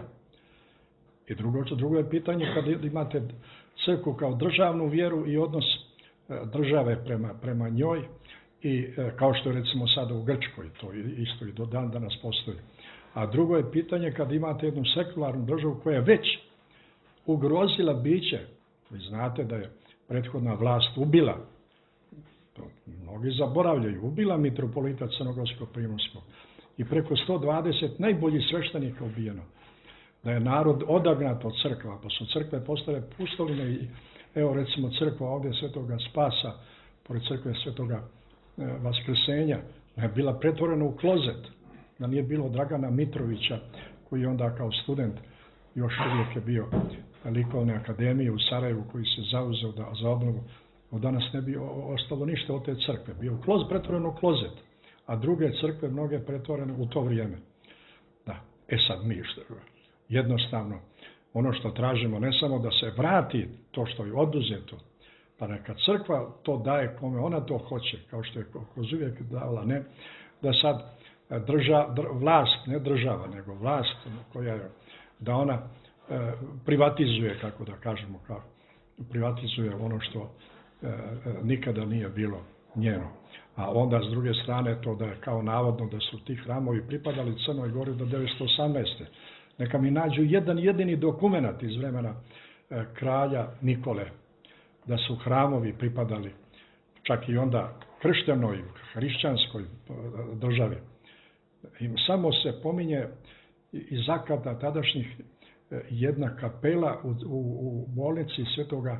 I drugo, drugo je pitanje kad imate crkvu kao državnu vjeru i odnos države prema, prema njoj i kao što je recimo sada u Grčkoj, to isto i do dan danas postoji. A drugo je pitanje kad imate jednu sekularnu državu koja je već ugrozila biće. Vi znate da je prethodna vlast ubila, to mnogi zaboravljaju, ubila mitropolita crnogorskog primorskog i preko sto dvadeset najboljih sveštenika ubijeno. Da je narod odagnat od crkva, pa su crkve postale pustoline i evo recimo crkva ovdje Svetoga Spasa, pored crkve Svetoga Vaskrsenja, je bila pretvorena u klozet. Da nije bilo Dragana Mitrovića, koji je onda kao student još uvijek je bio likovne akademije u Sarajevu, koji se zauzeo da, za obnovu. Od danas ne bi ostalo ništa od te crkve. Bio u kloz, pretvoreno u klozet, a druge crkve mnoge pretvorene u to vrijeme. Da, e sad mi što jednostavno ono što tražimo ne samo da se vrati to što je oduzeto, pa neka crkva to daje kome ona to hoće, kao što je kroz uvijek davala, ne da sad drža, dr, vlast, ne država, nego vlast koja je, da ona e, privatizuje, kako da kažemo, kao, privatizuje ono što e, nikada nije bilo njeno. A onda s druge strane to da je kao navodno da su ti hramovi pripadali Crnoj Gori do devetsto osamnaeste. Neka mi nađu jedan jedini dokument iz vremena e, kralja Nikole, da su hramovi pripadali čak i onda krštenoj, hrišćanskoj državi. I samo se pominje iz akata tadašnjih jedna kapela u, u, u bolnici Svetoga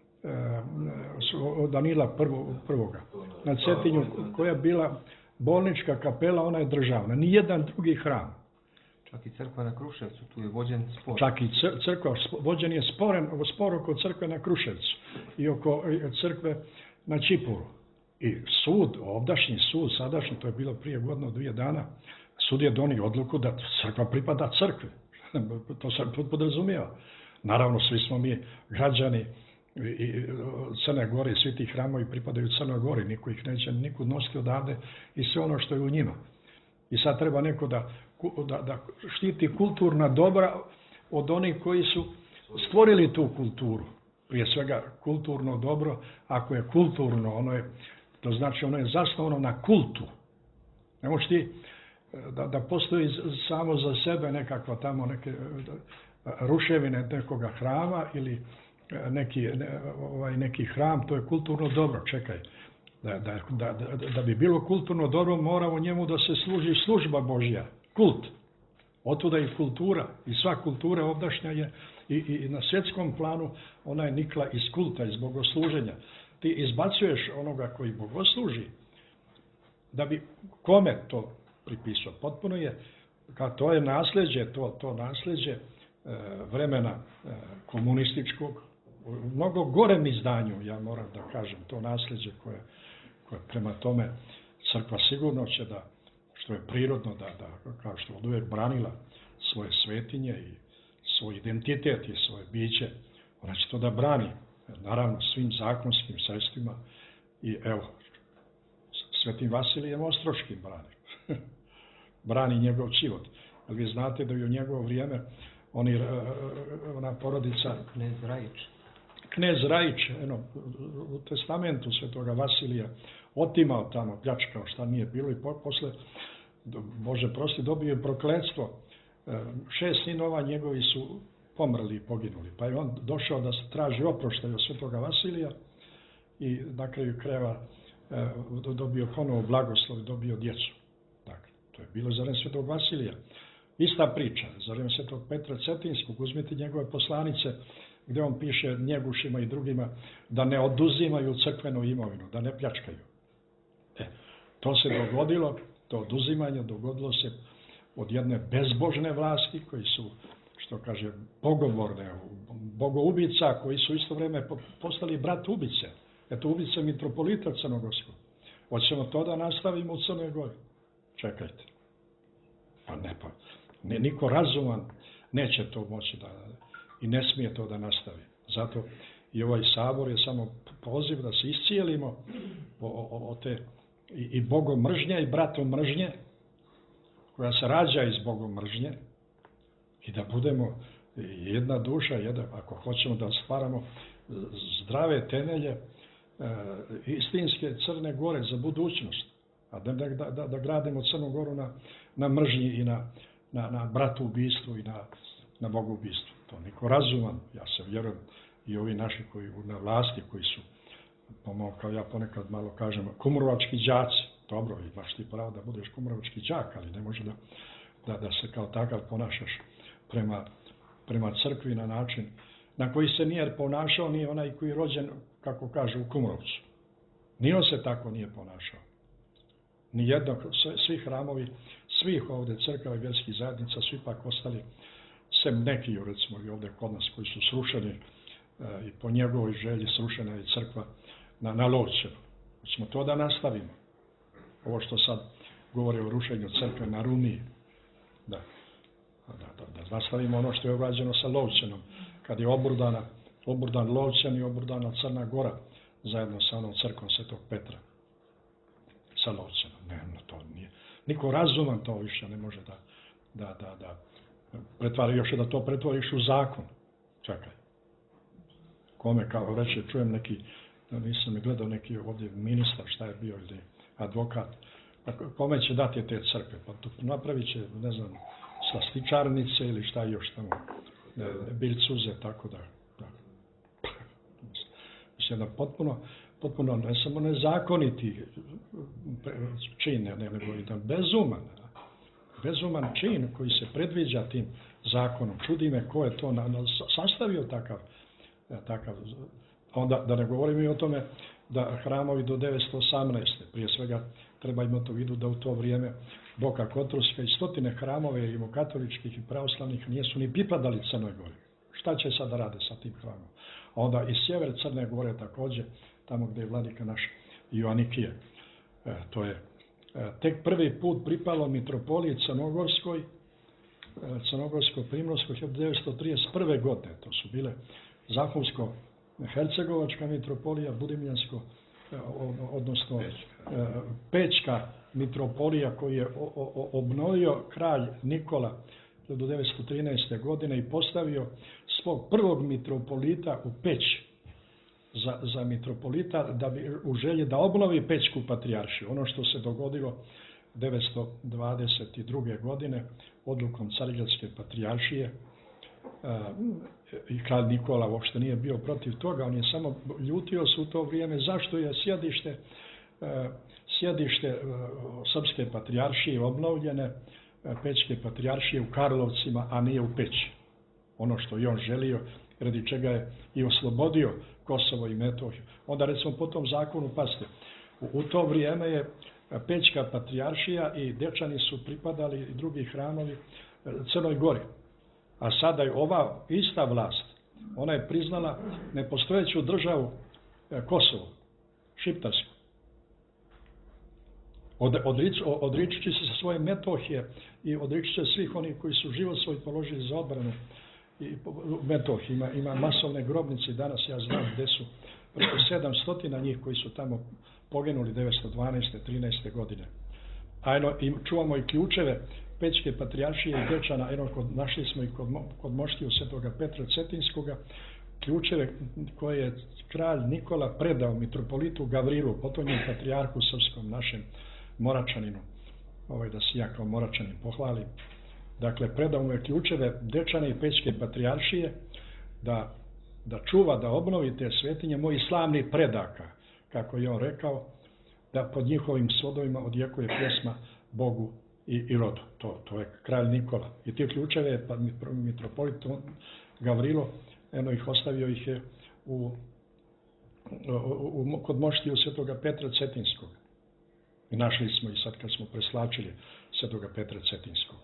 Danila prvoga na Cetinju, koja je bila bolnička kapela, ona je državna, ni jedan drugi hram. Čak i crkva na Kruševcu, tu je vođen spor. Čak i crkva, vođen je sporen, spor oko crkve na Kruševcu i oko crkve na Čipuru. I sud, ovdašnji sud, sadašnji, to je bilo prije godinu, dvije dana, sud je donio odluku da crkva pripada crkvi. To se podrazumijeva. Naravno, svi smo mi građani i Crne Gore, svi ti hramovi pripadaju Crnoj Gori, niko ih neće nikud nositi odavde i sve ono što je u njima. I sad treba neko da, da, da štiti kulturna dobra od onih koji su stvorili tu kulturu. Prije svega kulturno dobro, ako je kulturno, ono je, to znači ono je zasnovano na kultu. Ne možeš ti da, da postoji samo za sebe nekakva tamo neke ruševine nekoga hrama ili neki, ne, ovaj, neki hram, to je kulturno dobro, čekaj. Da, da, da, da, da bi bilo kulturno dobro, mora u njemu da se služi služba Božja, kult. Otuda i kultura, i sva kultura ovdašnja je, i, i na svjetskom planu, ona je nikla iz kulta, iz bogosluženja. Ti izbacuješ onoga koji bogosluži, da bi kome to pripisao. Potpuno je, kao to je nasljeđe, to, to nasljeđe e, vremena e, komunističkog, u mnogo gorem izdanju, ja moram da kažem, to nasljeđe koje, koje prema tome crkva sigurno će da, što je prirodno, da, da kao što od uvijek branila svoje svetinje i svoj identitet i svoje biće, ona će to da brani, naravno svim zakonskim sredstvima i evo, Svetim Vasilijem Ostroškim brani. Brani njegov život. Ali vi znate da je u njegovo vrijeme oni, ona porodica Knez Rajić. Knez Rajić, eno, u testamentu Svetoga Vasilija otimao tamo, pljačkao šta nije bilo i posle, Bože prosti, dobio je prokletstvo. Šest sinova njegovi su pomrli i poginuli. Pa je on došao da se traži oproštaj od Svetoga Vasilija i na kraju krajeva dobio ponovo blagoslov i dobio djecu. Dakle, to je bilo za vreme Svetog Vasilija. Ista priča, za vreme Svetog Petra Cetinskog, uzmite njegove poslanice, gdje on piše Njegušima i drugima da ne oduzimaju crkvenu imovinu, da ne pljačkaju. E, to se dogodilo, to oduzimanje dogodilo se od jedne bezbožne vlasti, koji su, što kaže, bogovorne, bogoubica, koji su isto vrijeme postali brat ubice. Eto, ubice mitropolita Crnogorskog. Hoćemo to da nastavimo u Crnoj Gori? Čekajte. Pa ne, pa, ne, niko razuman neće to moći da, i ne smije to da nastavi. Zato i ovaj sabor je samo poziv da se iscijelimo o, o, o te i, i bogom mržnje i bratom mržnje, koja se rađa iz bogom mržnje, i da budemo jedna duša, jedan, ako hoćemo da stvaramo zdrave temelje e, istinske Crne Gore za budućnost, a da, da, da, da gradimo Crnu Goru na, na mržnji i na, na, na bratubistvu i na, na bogubistvu. To niko razuman, ja se vjerujem, i ovi naši koji na vlasti, koji su, pomalo, kao ja ponekad malo kažem, kumrovački đaci. Dobro, imaš ti pravo da budeš kumrovački đak, ali ne može da, da, da se kao takav ponašaš prema, prema crkvi na način na koji se nije ponašao ni onaj koji je rođen, kako kaže, u Kumrovcu. Ni on se tako nije ponašao. Nijedno, svi hramovi, svih ovdje crkava i vjerskih zajednica su ipak ostali, sem neki, recimo i ovdje kod nas, koji su srušeni e, i po njegovoj želji srušena je crkva na, na Lovćenu. Hoćemo to da nastavimo. Ovo što sad govori o rušenju crkve na Rumiji. Da, da, da, da nastavimo ono što je urađeno sa Lovćenom. Kad je oburdana, oburdan Lovćen i oburdana Crna Gora, zajedno sa onom crkvom Svetog Petra. Sa Lovćenom. Ne, no to nije. Niko razuman to više ne može da, da, da, da pretvara, još da to pretvoriš u zakon. Čekaj. Kome, kao reče, čujem neki, nisam gledao neki ovdje ministar, šta je bio, ili advokat, pa kome će dati te crkve? Pa to napravit će, ne znam, slastičarnice ili šta još tamo, biljcuze, tako da. da. Mislim da potpuno, potpuno ne samo nezakoniti čin, ne, nego i da bezuman, bezuman čin koji se predviđa tim zakonom. Čudi me ko je to na, na, sastavio takav, takav. Onda da ne govorim i o tome da hramovi do devetsto osamnaeste. Prije svega treba imati u vidu da u to vrijeme Boka Kotorska i stotine hramove rimokatoličkih i pravoslavnih nisu ni pripadali Crnoj Gori. Šta će sad da rade sa tim hramom? A onda i sjever Crne Gore također, tamo gdje je vladika naš Joanikije. E, to je e, tek prvi put pripalo mitropoliji Crnogorskoj, e, Crnogorsko-Primorskoj hiljadu devetsto trideset prve. godine. To su bile Zahumsko-Hercegovačka mitropolija, Budimljansko, e, odnosno e, Pečka mitropolija koju je o, o, obnovio kralj Nikola hiljadu devetsto trinaeste. godine i postavio svog prvog mitropolita u Peć za, za mitropolita da bi u želji da obnovi Pečku patrijaršiju. Ono što se dogodilo devetsto dvadeset druge. godine odlukom Carigradske patrijaršije i kralj Nikola uopšte nije bio protiv toga, on je samo ljutio se u to vrijeme zašto je sjedište sjedište Srpske patrijaršije obnovljene, Pečke patrijaršije u Karlovcima, a nije u Peći. Ono što je on želio, radi čega je i oslobodio Kosovo i Metohiju. Onda recimo po tom zakonu, pazite, u, u to vrijeme je Pečka patrijaršija i Dečani su pripadali i drugi hramovi Crnoj Gori. A sada je ova ista vlast, ona je priznala nepostojeću državu Kosovo, šiptarsku. Od, odrič, odričući se sa svoje Metohije i odričući se svih onih koji su život svoj položili za odbranu i Metohije. Ima, ima masovne grobnice i danas ja znam gdje su preko sedamsto njih koji su tamo poginuli devetsto dvanaeste. trinaeste. godine. A eno, i čuvamo i ključeve Pečke patrijaršije i Dečana, eno, kod, našli smo i kod, kod moštiju Svetoga Petra Cetinskoga, ključeve koje je kralj Nikola predao mitropolitu Gavrilu, potonjem patrijarhu srpskom, našem Moračaninu, ovaj da se ja kao Moračanin pohvalim. Dakle, predao mu je ključeve Dečane i Pečke patrijaršije da, da čuva, da obnovi te svetinje mojih slavnih predaka, kako je on rekao, da pod njihovim svodovima odjekuje pjesma Bogu i, i rodu. To, to je kralj Nikola. I ti ključeve je pa mitropolit Gavrilo, eno ih ostavio ih je u, u, u, kod moštiju Svetoga Petra Cetinskog. I našli smo i sad kad smo preslačili Svetoga Petra Cetinskog.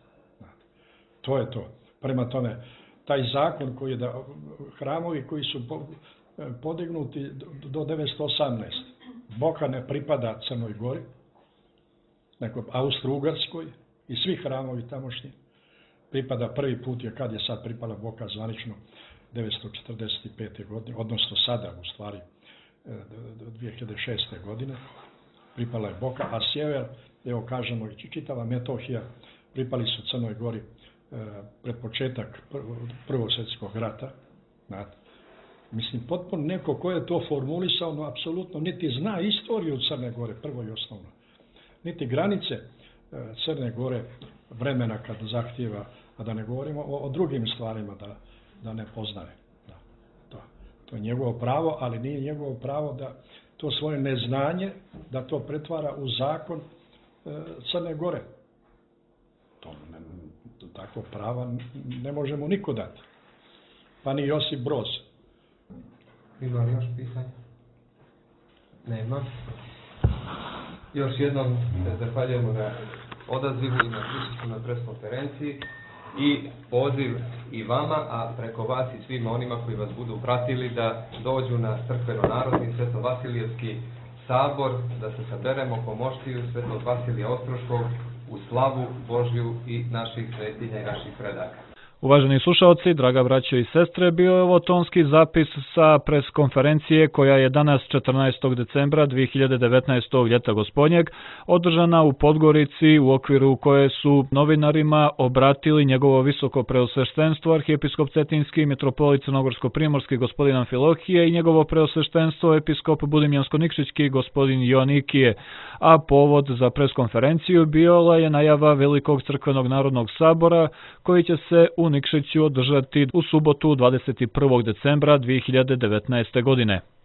To je to. Prema tome, taj zakon koji je da hramovi koji su podignuti do devetsto osamnaeste. Boka ne pripada Crnoj Gori, nego Austro-Ugarskoj i svi hramovi tamošnji. Pripada prvi put je kad je sad pripala Boka zvanično devetsto četrdeset pete. godine, odnosno sada u stvari dvije hiljade šeste. godine. Pripala je Boka, a sjever, evo kažemo, čitava Metohija, pripali su Crnoj Gori pred početak Prvog svjetskog rata. Znate. Mislim, potpuno neko ko je to formulisao, no apsolutno niti zna istoriju Crne Gore, prvo i osnovno. Niti granice Crne Gore, vremena kad zahtijeva, a da ne govorimo o, o drugim stvarima da, da ne poznaje. Da, to, to je njegovo pravo, ali nije njegovo pravo da to svoje neznanje, da to pretvara u zakon e, Crne Gore. To ne, tako prava ne možemo niko dati. Pa ni Josip Broz. Ima li još pitanja? Nema. Još jednom se zahvaljujemo na odazivu i na prisustvu na pres konferenciji i poziv i vama, a preko vas i svima onima koji vas budu pratili da dođu na crkveno-narodni Sveto-Vasilijevski sabor, da se saberemo po moštiju Svetog Vasilija Ostroškog u slavu Božju i naših svetinja i naših predaka. Uvaženi slušalci, draga braćo i sestre, bio je ovo tonski zapis sa pres konferencije koja je danas četrnaestog decembra dvije hiljade devetnaestog. ljeta gospodnjeg održana u Podgorici, u okviru koje su novinarima obratili njegovo visoko preosveštenstvo arhijepiskop Cetinski, mitropolit Crnogorsko-Primorski gospodin Amfilohije i njegovo preosveštenstvo episkop Budimljansko-Nikšićki gospodin Joanikije. A povod za pres konferenciju bila je najava Velikog crkvenog narodnog sabora koji će se u Nikšiću održati u subotu dvadeset prvog decembra dvije hiljade devetnaeste. godine.